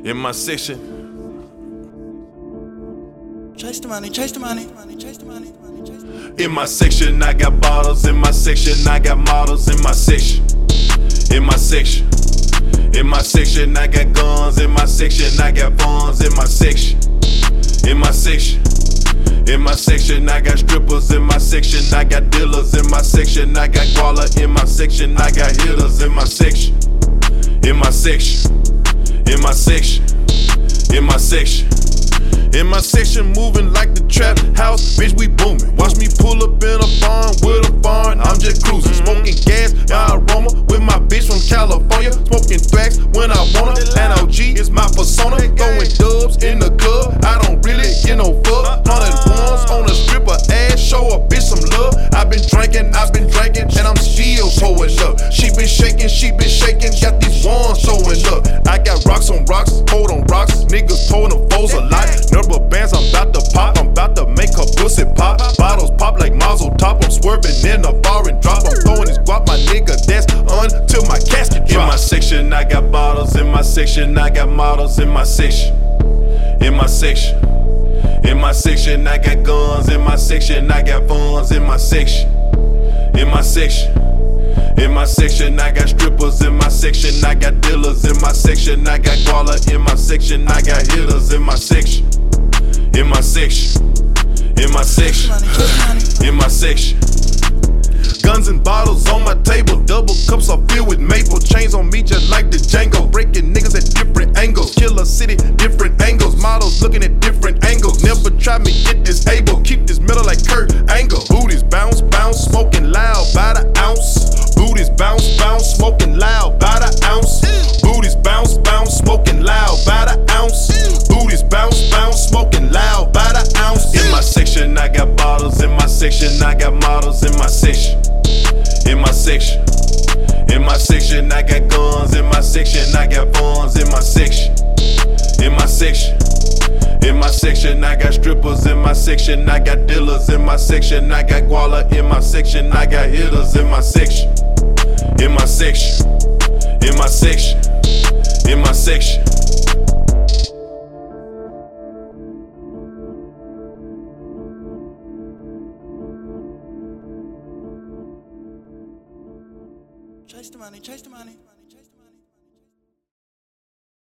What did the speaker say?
In my section. Chase the money, chase the money, chase the money, chase the money. In my section, I got bottles. In my section, I got models. In my section. In my section. In my section, I got guns. In my section, I got funds. In my section. In my section. In my section, I got strippers. In my section, I got dealers. In my section, I got guala. In my section, I got hitters. In my section. In my section. In my section. In my section. In my section, moving like the trap house, bitch, we booming. Watch me pull up in a barn with a barn, I'm just cruising. Smoking gas, aroma, with my bitch from California. Smoking thrax when I want her, and OG is my persona. Throwing dubs in the club, I don't really get no fuck. 100 ones on a stripper ass, show a bitch some love. I've been drinking, and I'm still pulling up. She been shaking, got these ones showing up. I got rocks on rocks, hold on rocks, niggas pulling the foes a lot. Rubber bands, I'm about to pop, I'm about to make her pussy pop. Bottles pop like Mazel top, I'm swerving in a foreign drop. I'm throwing this guap, my nigga, that's until my casket drop. In my section, I got bottles. In my section, I got models. In my section. In my section. In my section, I got guns. In my section, I got funds. In my section. In my section. In my section, I got strippers. In my section, I got dealers. In my section, I got guala. In my section, I got hitters. In my section. In my section. In my section. In my section. Guns and bottles on my table. Double cups are filled with maple. Chains on me just like the Django. Breaking niggas at different angles. Killer city, different angles. Models looking at different angles. Never try me, get disabled. Keep this metal like Kurt Angle. Booties bounce, bounce, smoking loud by the ounce. Booties bounce, bounce, smoking loud by the ounce. Booties bounce, bounce, smoking loud by the ounce. Booties bounce, bounce, smoking loud by the ounce. In my section, I got bottles. In my section, I got models. In my section. In my section. In my section, I got guns. In my section, I got funds. In my section. In my section. In my section, I got strippers. In my section, I got dealers. In my section, I got guala. In my section, I got hitters. In my section. In my section. In my section. In my section. Chase the money, chase the money.